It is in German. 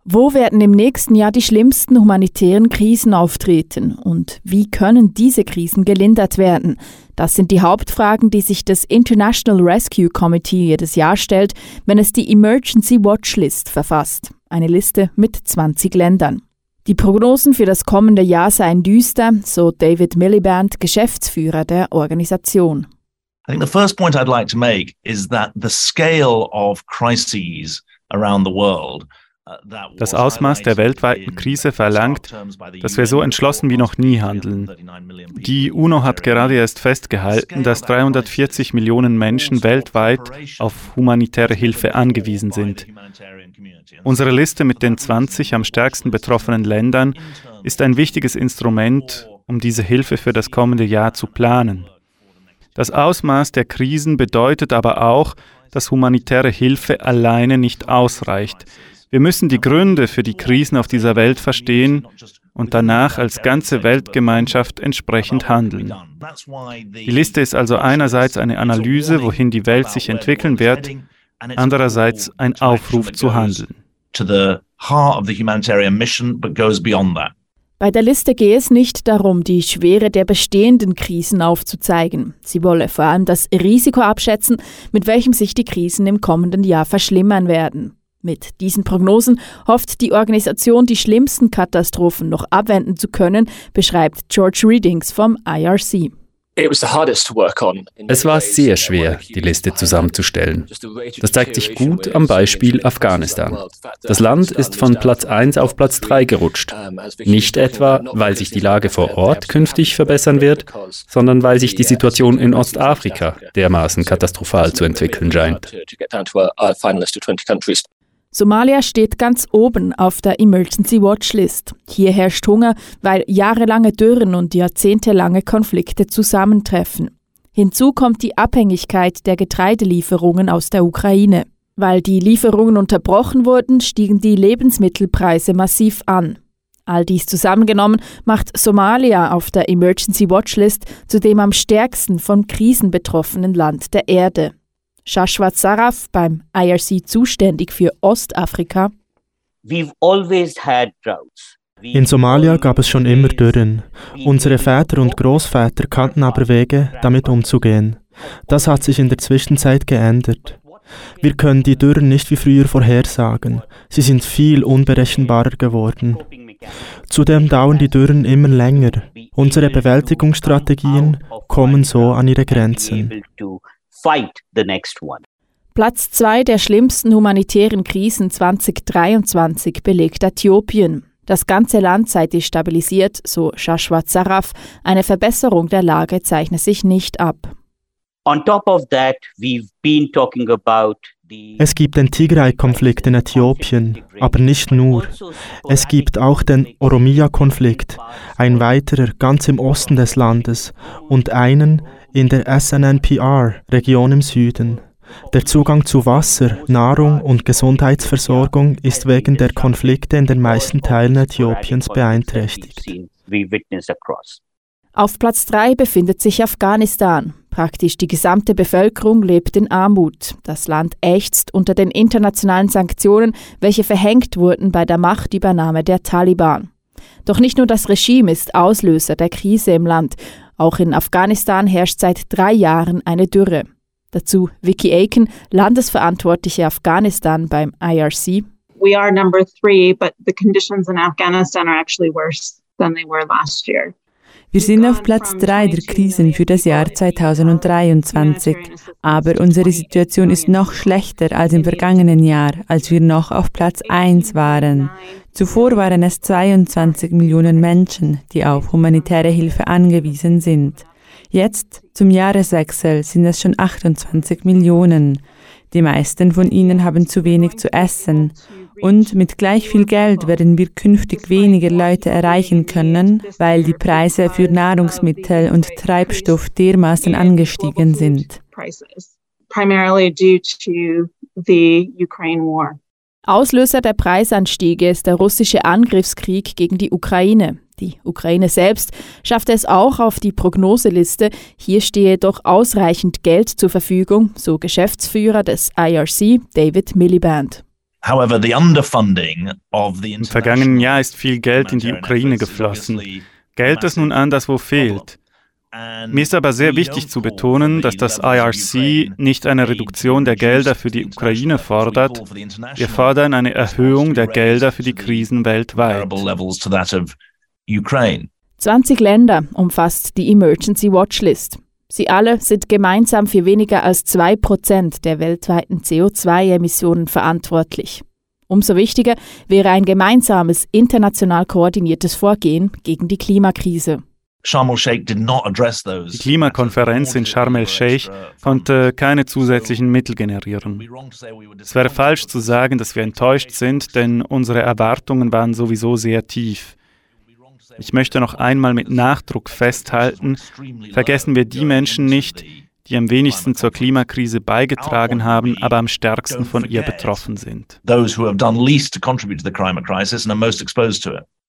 Wo werden im nächsten Jahr die schlimmsten humanitären Krisen auftreten und wie können diese Krisen gelindert werden? Das sind die Hauptfragen, die sich das International Rescue Committee jedes Jahr stellt, wenn es die Emergency Watch List verfasst. Eine Liste mit 20 Ländern. Die Prognosen für das kommende Jahr seien düster, so David Miliband, Geschäftsführer der Organisation. I think the first point I'd like to make is that the scale of crises around the world. Das Ausmaß der weltweiten Krise verlangt, dass wir so entschlossen wie noch nie handeln. Die UNO hat gerade erst festgehalten, dass 340 Millionen Menschen weltweit auf humanitäre Hilfe angewiesen sind. Unsere Liste mit den 20 am stärksten betroffenen Ländern ist ein wichtiges Instrument, um diese Hilfe für das kommende Jahr zu planen. Das Ausmaß der Krisen bedeutet aber auch, dass humanitäre Hilfe alleine nicht ausreicht. Wir müssen die Gründe für die Krisen auf dieser Welt verstehen und danach als ganze Weltgemeinschaft entsprechend handeln. Die Liste ist also einerseits eine Analyse, wohin die Welt sich entwickeln wird, andererseits ein Aufruf zu handeln. Bei der Liste gehe es nicht darum, die Schwere der bestehenden Krisen aufzuzeigen. Sie wolle vor allem das Risiko abschätzen, mit welchem sich die Krisen im kommenden Jahr verschlimmern werden. Mit diesen Prognosen hofft die Organisation, die schlimmsten Katastrophen noch abwenden zu können, beschreibt George Readings vom IRC. Es war sehr schwer, die Liste zusammenzustellen. Das zeigt sich gut am Beispiel Afghanistan. Das Land ist von Platz 1 auf Platz 3 gerutscht. Nicht etwa, weil sich die Lage vor Ort künftig verbessern wird, sondern weil sich die Situation in Ostafrika dermaßen katastrophal zu entwickeln scheint. Somalia steht ganz oben auf der Emergency Watch List. Hier herrscht Hunger, weil jahrelange Dürren und jahrzehntelange Konflikte zusammentreffen. Hinzu kommt die Abhängigkeit der Getreidelieferungen aus der Ukraine. Weil die Lieferungen unterbrochen wurden, stiegen die Lebensmittelpreise massiv an. All dies zusammengenommen macht Somalia auf der Emergency Watch List zu dem am stärksten von Krisen betroffenen Land der Erde. Shashwat Saraf, beim IRC zuständig für Ostafrika. In Somalia gab es schon immer Dürren. Unsere Väter und Großväter kannten aber Wege, damit umzugehen. Das hat sich in der Zwischenzeit geändert. Wir können die Dürren nicht wie früher vorhersagen. Sie sind viel unberechenbarer geworden. Zudem dauern die Dürren immer länger. Unsere Bewältigungsstrategien kommen so an ihre Grenzen. Platz 2 der schlimmsten humanitären Krisen 2023 belegt Äthiopien. Das ganze Land sei destabilisiert, so Shashwat Saraf. Eine Verbesserung der Lage zeichne sich nicht ab. Es gibt den Tigray-Konflikt in Äthiopien, aber nicht nur. Es gibt auch den Oromia-Konflikt, ein weiterer ganz im Osten des Landes und einen in der SNNPR-Region im Süden. Der Zugang zu Wasser, Nahrung und Gesundheitsversorgung ist wegen der Konflikte in den meisten Teilen Äthiopiens beeinträchtigt. Auf Platz 3 befindet sich Afghanistan. Praktisch die gesamte Bevölkerung lebt in Armut. Das Land ächzt unter den internationalen Sanktionen, welche verhängt wurden bei der Machtübernahme der Taliban. Doch nicht nur das Regime ist Auslöser der Krise im Land. Auch in Afghanistan herrscht seit 3 Jahren eine Dürre. Dazu Vicky Aiken, Landesverantwortliche Afghanistan beim IRC. We are number 3, but the conditions in Afghanistan are actually worse than they were last year. Wir sind auf Platz 3 der Krisen für das Jahr 2023, aber unsere Situation ist noch schlechter als im vergangenen Jahr, als wir noch auf Platz 1 waren. Zuvor waren es 22 Millionen Menschen, die auf humanitäre Hilfe angewiesen sind. Jetzt, zum Jahreswechsel, sind es schon 28 Millionen. Die meisten von ihnen haben zu wenig zu essen. Und mit gleich viel Geld werden wir künftig weniger Leute erreichen können, weil die Preise für Nahrungsmittel und Treibstoff dermaßen angestiegen sind. Auslöser der Preisanstiege ist der russische Angriffskrieg gegen die Ukraine. Die Ukraine selbst schaffte es auch auf die Prognoseliste. Hier stehe doch ausreichend Geld zur Verfügung, so Geschäftsführer des IRC, David Miliband. Im vergangenen Jahr ist viel Geld in die Ukraine geflossen. Geld, das nun anderswo fehlt. Mir ist aber sehr wichtig zu betonen, dass das IRC nicht eine Reduktion der Gelder für die Ukraine fordert. Wir fordern eine Erhöhung der Gelder für die Krisen weltweit. 20 Länder umfasst die Emergency Watchlist. Sie alle sind gemeinsam für weniger als 2% der weltweiten CO2-Emissionen verantwortlich. Umso wichtiger wäre ein gemeinsames, international koordiniertes Vorgehen gegen die Klimakrise. Die Klimakonferenz in Sharm el-Sheikh konnte keine zusätzlichen Mittel generieren. Es wäre falsch zu sagen, dass wir enttäuscht sind, denn unsere Erwartungen waren sowieso sehr tief. Ich möchte noch einmal mit Nachdruck festhalten, vergessen wir die Menschen nicht, die am wenigsten zur Klimakrise beigetragen haben, aber am stärksten von ihr betroffen sind. Those who have done least to contribute to the climate crisis and are most exposed to it.